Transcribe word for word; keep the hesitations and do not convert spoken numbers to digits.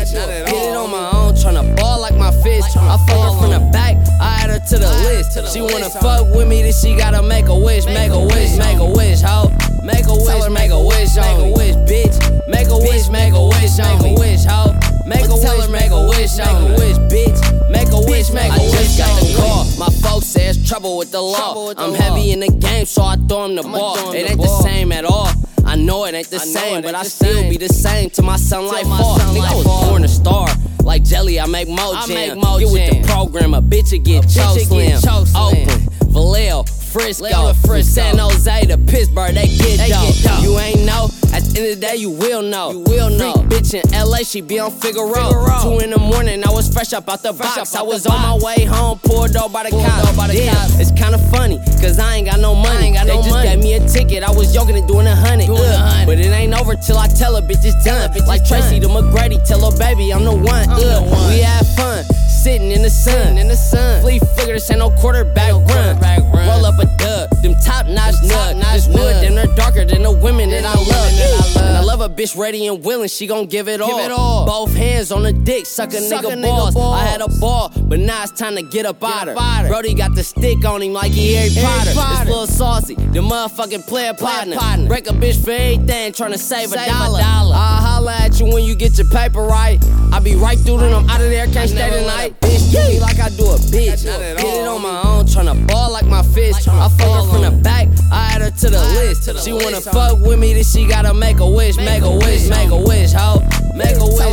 Get it on my own, tryna ball like my fist. I fuck her from the back, I add her to the list. She wanna fuck with me, then she gotta make a wish, make a wish, make a wish, ho. Make a wish, make a wish, make a wish, bitch. Make a wish, make a wish, make a wish, ho. Make a wish, make a wish, make a wish, bitch. Make a wish, make a wish. I just got the call. My folks say it's trouble with the law. I'm heavy in the game, so I throw him the ball. It ain't the same at all. I know it ain't the same, but I still be the same till my sunlight fall. Nigga, I was born a star. Like jelly, I make mo jam. Get with the program, a bitch will get choke slim. Open, Vallejo, Frisco, from San Jose to Pittsburgh, they get dope. You ain't know, at the end of the day, you will know. You will know. Freak bitch in L A, she be on Figueroa. Two in the morning, I was fresh up out the box. I was on my way home, pulled up by the cops. Damn, it's kinda funny, cause I ain't got no money. They just gave me a ticket, I was joking and doing a hundred. Uh, but it ain't over till I tell her, bitch, it's done. Like Tracy to McGrady, tell her baby, I'm the one. Uh, we had fun, sitting in the sun. In the sun. Fleet figure, this ain't no quarterback run. Roll up a dub, them top notch nuts. This wood, then they're darker than the women that I love. And I love a bitch ready and willing, she gon' give it all. Both hands on the dick, suck a nigga balls. I had a ball, but now it's time to get up out her. Brody got the stick on him like he Harry Potter. This little saucy, the motherfucking player partner. Break a bitch for everything, tryna save a dollar. I'll holla at you when you get your paper right. I be right through them, I'm out of there, can't stay tonight. Bitch, do me like I do a bitch. Get it on my own, tryna ball like my fist. I fuck her from the back, I add her to the list. She wanna fuck with me, then she gotta make a wish, make a wish, make a wish, ho. Make a wish.